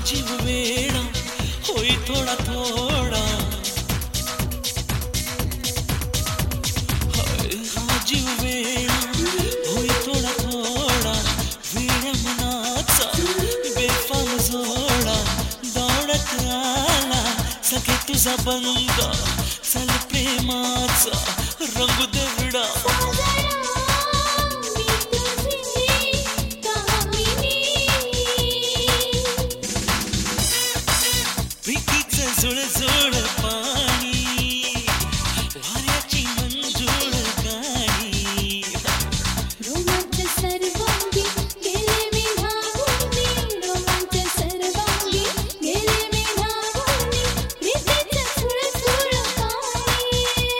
जीव वेडा होई थोडा थोडा, हा जीव वेडा होई थोडा थोडा, वेड्या मनाचा बेफाम जोडा, दौडत आला सखे तुझा बंद, चल प्रेमाचा रंग देवडा. प्रीतीचं जुळजुळ पाणी, वाऱ्याची मंजूळ गाणी, रोमांच सर्वांगी गेले मी भावुनी, रोमांच सर्वांगी गेले मी भावुनी, प्रीतीचं झुळझुळ पाणी.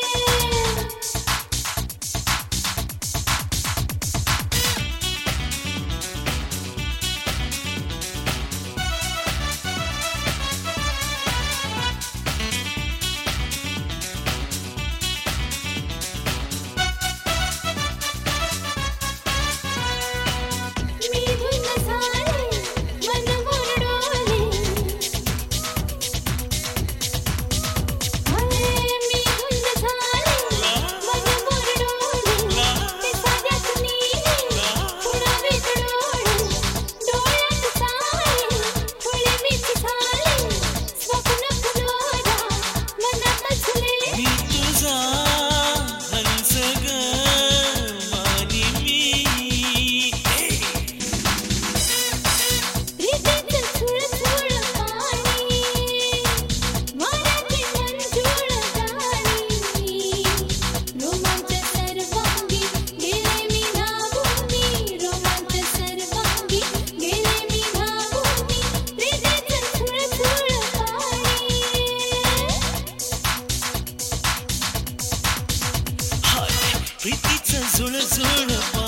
मी धुंद झाले मन ओरडोले, मी धुंद झाले मन ओरडोले, ते साध्यात नीले थोडा वेगळोळे, डोळ्यात साळे थोडे मीच झाले, स्वप्न फुलोरा मनात झुले. मी तुझा हंस ग मानी मी, प्रीतीचं झुळझुळ पाणी, वाऱ्याची मंजूळ गाणी, रोमांच सर्वांगी गेले मी भावुनी, रोमांच सर्वांगी गेले मी भावुनी, प्रीतीचं झुळझुळ पाणी. हाय प्रीतीचं जुळजुळ